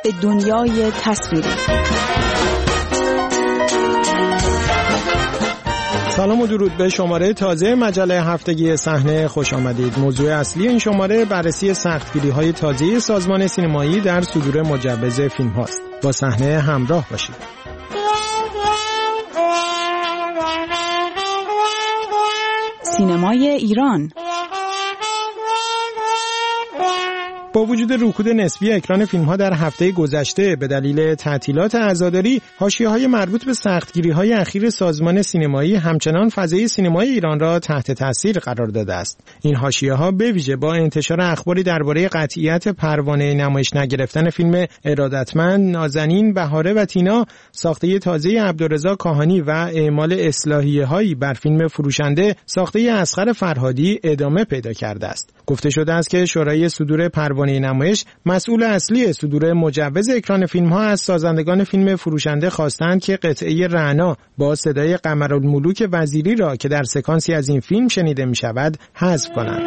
به دنیای تصویری. سلام و درود به شماره تازه مجله هفتگی صحنه خوش آمدید. موضوع اصلی این شماره بررسی سختگیری‌های تازه سازمان سینمایی در صدور مجوز فیلم هاست. با صحنه همراه باشید. سینمای ایران با وجود رکود نسبی اکران فیلم‌ها در هفته گذشته به دلیل تعطیلات عزاداری، حاشیه‌های مربوط به سختگیری‌های اخیر سازمان سینمایی همچنان فضای سینمای ایران را تحت تاثیر قرار داده است. این حاشیه‌ها به ویژه با انتشار اخباری درباره قطعیت پروانه نمایش نگرفتن فیلم ارادتمند، نازنین، بهاره و تینا ساخته تازه عبدالرضا کاهانی و اعمال اصلاحیه‌هایی بر فیلم فروشنده ساخته اصغر فرهادی ادامه پیدا کرده است. گفته شده است که شورای صدور پروانه نمایش مسئول اصلی صدور مجوز اکران فیلم‌ها از سازندگان فیلم فروشنده خواستند که قطعه رعنا با صدای قمرالملوک وزیری را که در سکانسی از این فیلم شنیده می‌شود حذف کنند.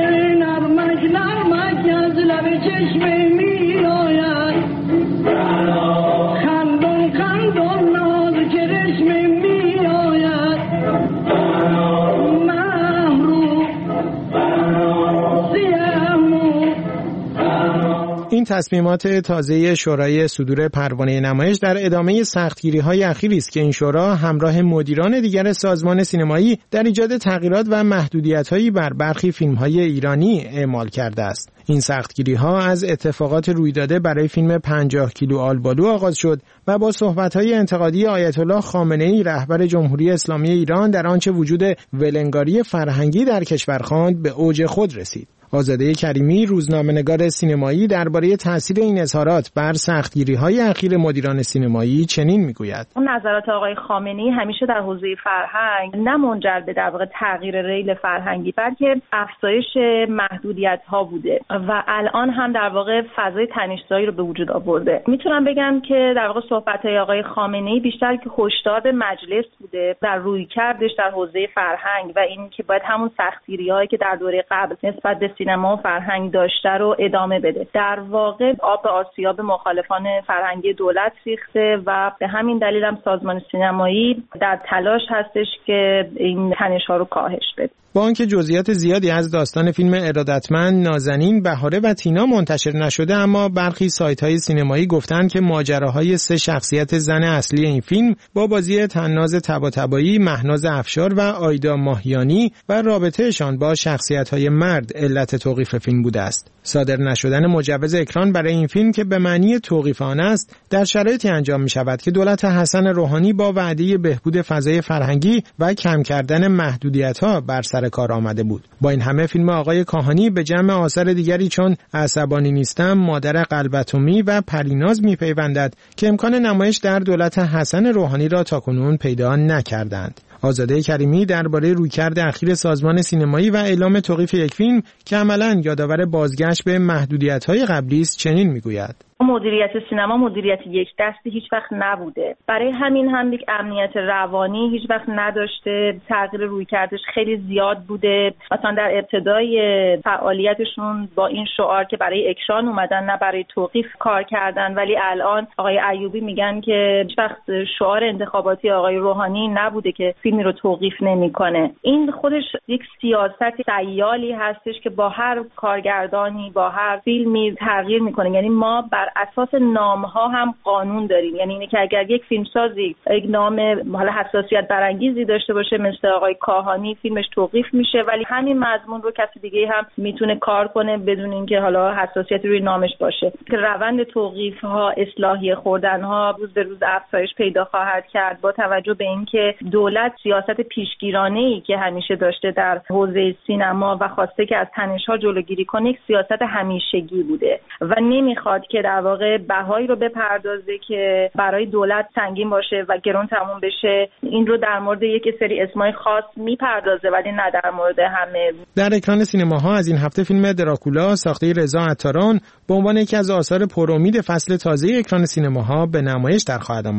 این تصمیمات تازه شورای صدور پروانه نمایش در ادامه سختگیری‌های اخیری است که این شورا همراه مدیران دیگر سازمان سینمایی در ایجاد تغییرات و محدودیت‌هایی بر برخی فیلم‌های ایرانی اعمال کرده است. این سختگیری‌ها از اتفاقات روی داده برای فیلم 50 کیلو آلبالو آغاز شد و با صحبت‌های انتقادی آیت الله خامنه‌ای رهبر جمهوری اسلامی ایران در آنچه وجود ولنگاری فرهنگی در کشور خواند به اوج خود رسید. آزاده کریمی روزنامه‌نگار سینمایی درباره تاثیر این اظهارات بر سختگیری‌های اخیر مدیران سینمایی چنین می‌گوید: اون نظرات آقای خامنه‌ای همیشه در حوزه فرهنگ نه منجر به در واقع تغییر ریل فرهنگی بلکه افزایش محدودیت‌ها بوده و الان هم در واقع فضای تنش‌زایی رو به وجود آورده. میتونم بگم که در واقع صحبت‌های آقای خامنه‌ای بیشتر که هشدار به مجلس بوده در رویکردش در حوزه فرهنگ و این که باید همون سختگیری‌هایی که در دوره قبل نسبت به سینما و فرهنگ داشته رو ادامه بده. در واقع آب آسیاب مخالفان فرهنگی دولت ریخته و به همین دلیل هم سازمان سینمایی در تلاش هستش که این تنش‌ها رو کاهش بده. با آنکه جزئیات زیادی از داستان فیلم ارادتمند، نازنین، بهاره و تینا منتشر نشده، اما برخی سایت‌های سینمایی گفتند که ماجراهای 3 شخصیت زن اصلی این فیلم با بازی طناز طباطبایی، مهناز افشار و آیدا ماهیانی و رابطه‌شان با شخصیت‌های مرد علت توقیف فیلم بوده است. صادر نشدن مجوز اکران برای این فیلم که به معنی توقیف آن است، در شرایطی انجام می‌شود که دولت حسن روحانی با وعده بهبود فضای فرهنگی و کم کردن محدودیت‌ها بر سر کار آمده بود. با این همه فیلم آقای کاهانی به جمع آثار دیگری چون عصبانی نیستم، مادر قلب‌اتمی و پریناز می‌پیوندد که امکان نمایش در دولت حسن روحانی را تاکنون پیدا نکردند. آزاده کریمی درباره رویکرد اخیر سازمان سینمایی و اعلام توقیف یک فیلم که عملاً یادآور بازگشت به محدودیت‌های قبلی است چنین می‌گوید: مدیریت سینما مدیریت یک دستی هیچ وقت نبوده. برای همین هم یک امنیت روانی هیچ وقت نداشته. تغییر رویکردش خیلی زیاد بوده. مثلا در ابتدای فعالیتشون با این شعار که برای اکران اومدن نه برای توقیف کار کردن، ولی الان آقای ایوبی میگن که هیچ وقت شعار انتخاباتی آقای روحانی نبوده که فیلمی رو توقیف نمیکنه. این خودش یک سیاست سیالی هستش که با هر کارگردانی با هر فیلمی تغییر میکنه. یعنی ما بر اساس نام‌ها هم قانون داریم. یعنی اینه که اگر یک فیلمسازی یک نام حالا حساسیت برانگیزی داشته باشه مثل آقای کاهانی، فیلمش توقیف میشه، ولی همین مضمون رو کسی دیگه هم میتونه کار کنه بدون اینکه حالا حساسیت روی نامش باشه. که روند توقیف‌ها، اصلاحیه خوردن‌ها روز به روز افزایش پیدا خواهد کرد با توجه به اینکه دولت سیاست پیشگیرانه‌ای که همیشه داشته در حوزه سینما و خواسته که از تنش‌ها جلوگیری کنه، یک سیاست همیشگی بوده و نمیخواد که در واقع بهایی رو بپردازه که برای دولت سنگین باشه و گران تموم بشه. این رو در مورد یک سری اسمای خاص میپردازه ولی نه در مورد همه. در اکران سینماها از این هفته فیلم دراکولا ساخته رضا عطاران به عنوان یکی از آثار پرامید فصل تازه اکران سینماها به نمایش در خواهد آمد.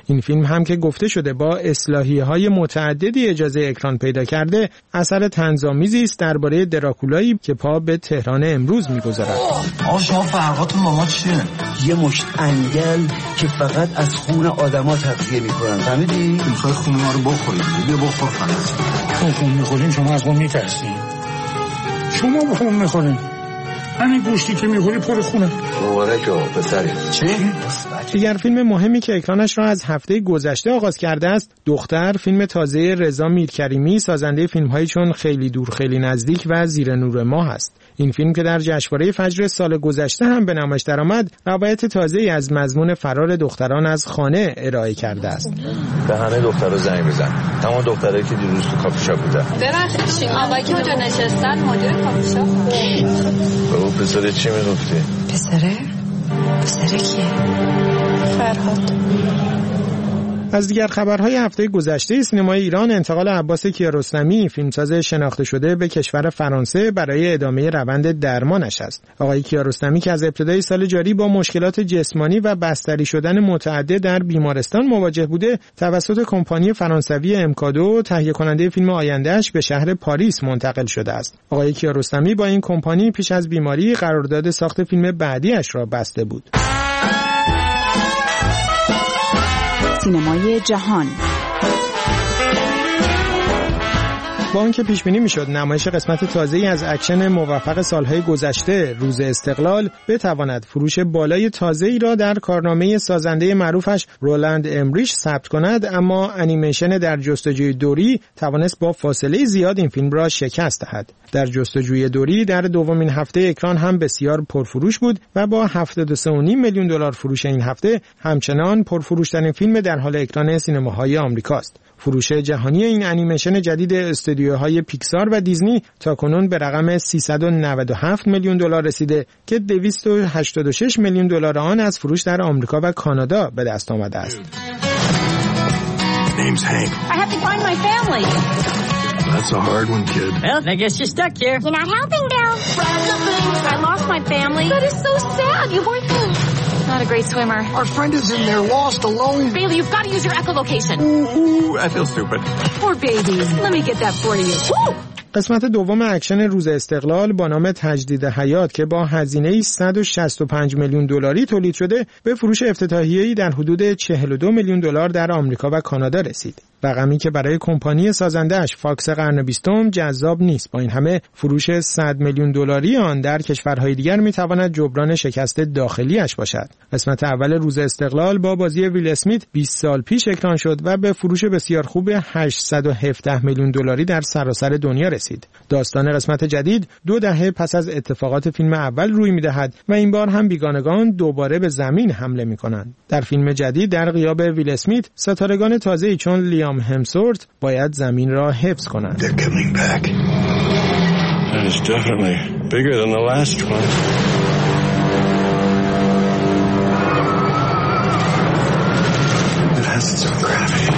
این فیلم هم که گفته شده با اصلاحیه‌های متعددی اجازه اکران پیدا کرده، اثر طنزآمیزی است درباره دراکولایی که پا به تهران امروز می‌گذارد. شما فرقاتون با ما چیه؟ یه مشت انگل که فقط از خون آدما تغذیه می‌کنن. فهمیدی؟ می‌خوای خون ما رو بخوری. بیا بخور خلاص. خون می‌خورین شما از ما می‌ترسین. شما به خون می‌خورین. همین گوشتی که می‌خوری پر خونه. مبارکه پسری. چی؟ دیگر فیلم مهمی که اکرانش را از هفته گذشته آغاز کرده است، دختر، فیلم تازه رضا میرکریمی سازنده فیلم‌هایی چون خیلی دور خیلی نزدیک و زیر نور ماه است. این فیلم که در جشنواره فجر سال گذشته هم به نمایش درآمد، روایت تازه‌ای از مضمون فرار دختران از خانه ارائه کرده است. به همه دخترها زنگ بزن. تمام دخترایی که دیروز تو کافی شاپ بودن. ببخشید آقایی که اونجا نشستن مدیر کافی شاپ. به اون پسر چی میگفتی؟ پسره کیه؟ فرهاد. از دیگر خبرهای هفته گذشته سینمای ایران، انتقال عباس کیارستمی، فیلمساز شناخته شده، به کشور فرانسه برای ادامه روند درمانش است. آقای کیارستمی که از ابتدای سال جاری با مشکلات جسمانی و بستری شدن متعدد در بیمارستان مواجه بوده، توسط کمپانی فرانسوی امکادو تهیه کننده فیلم آینده‌اش به شهر پاریس منتقل شده است. آقای کیارستمی با این کمپانی پیش از بیماری قرارداد ساخت فیلم بعدی‌اش را بسته بود. سینمای جهان. با آنکه پیش بینی میشد نمایش قسمت تازه‌ای از اکشن موفق سالهای گذشته، روز استقلال، بتواند فروش بالای تازه‌ای را در کارنامه سازنده معروفش رولند امریش ثبت کند، اما انیمیشن در جستجوی دوری توانست با فاصله زیاد این فیلم را شکست دهد. در جستجوی دوری در دومین هفته اکران هم بسیار پرفروش بود و با 73.5 میلیون دلار فروش این هفته همچنان پرفروش‌ترین فیلم در حال اکران سینماهای آمریکاست. فروش جهانی این انیمیشن جدید استودیوهای پیکسار و دیزنی تاکنون به رقم 397 میلیون دلار رسیده که 286 میلیون دلار آن از فروش در آمریکا و کانادا به دست آمده است. Name's Hank. I have to find my family. That's a hard one, kid. Well, I guess you're stuck here. You're not helping, Bill. I lost my family. That is so sad. You weren't not a great swimmer. Our friend is in there, lost, alone. Bailey, you've got to use your echolocation. Ooh, I feel stupid. Poor baby. Let me get that for you. Woo! قسمت دوم اکشن روز استقلال با نام تجدید حیات که با هزینه 165 میلیون دلاری تولید شده، به فروش افتتاحیه‌ای در حدود 42 میلیون دلار در آمریکا و کانادا رسید. رقمی که برای کمپانی سازنده‌اش فاکس قرن 20 جذاب نیست. با این همه فروش 100 میلیون دلاری آن در کشورهای دیگر میتواند جبران شکست داخلیش باشد. قسمت اول روز استقلال با بازی ویل اسمیت 20 سال پیش اکران شد و به فروش بسیار خوب 817 میلیون دلاری در سراسر دنیا رسید. داستان قسمت جدید 2 دهه پس از اتفاقات فیلم اول روی میدهد و این بار هم بیگانگان دوباره به زمین حمله میکنند. در فیلم جدید در غیاب ویل اسمیت، ستارگان تازه‌ای چون لیام همسورت باید زمین را حفظ کنند. They're coming back. That is definitely bigger than the last one. It has its own gravity.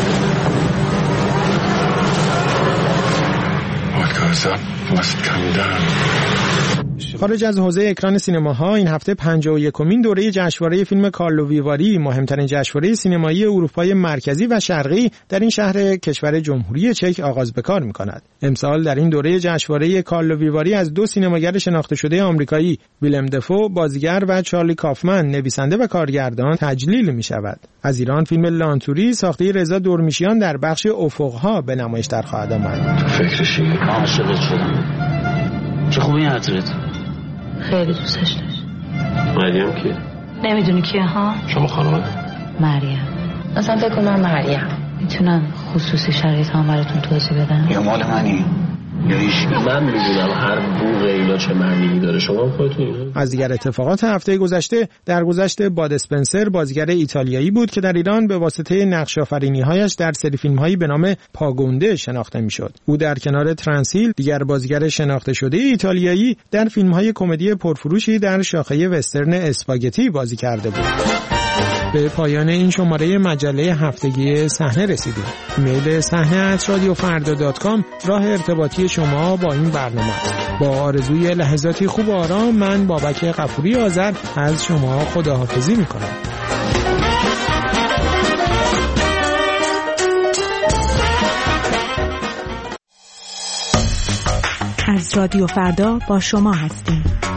What goes up must come down. خارج از حوزه اکران سینماها، این هفته 51مین دوره جشنواره فیلم کارلو ویواری، مهمترین جشنواره سینمایی اروپای مرکزی و شرقی، در این شهر کشور جمهوری چک آغاز به کار می‌کند. امسال در این دوره جشنواره کارلو ویواری از 2 سینماگر شناخته شده آمریکایی، ویلم دفو بازیگر و چارلی کافمن نویسنده و کارگردان تجلیل می‌شود. از ایران فیلم لانتوری ساخته رضا دورمیشیان در بخش افق‌ها به نمایش در خواهد آمد. فکرشی عاشقت شدم. چه خوبی عطرت. خیلی دوستش داشت. مریم کیه؟ نمیدونی کیه ها؟ شما خانومه؟ مریم. اصلا فکر کنم مریم. میتونم خصوصی شرایط هم براتون توضیح بدم؟ یا مال منی یا هیچ. من میدونم هر بوق اینا چه معنی داره. شما خودتون. از دیگر اتفاقات هفته گذشته، درگذشت باد اسپنسر بازیگر ایتالیایی بود که در ایران به واسطه نقش آفرینی‌هایش در سری فیلم‌هایی به نام پاگونده شناخته می‌شد. او در کنار ترانسیل، دیگر بازیگر شناخته شده ایتالیایی، در فیلم‌های کمدی پرفروشی در شاخه وسترن اسپاگتی بازی کرده بود. به پایان این شماره مجله هفتگی صحنه رسیدیم. ایمیل صحنه@radiofarda.com راه ارتباطی شما با این برنامه است. با آرزوی لحظاتی خوب و آرام، من بابک غفوری آذر از شما خداحافظی می‌کنم. از رادیو فردا با شما هستیم.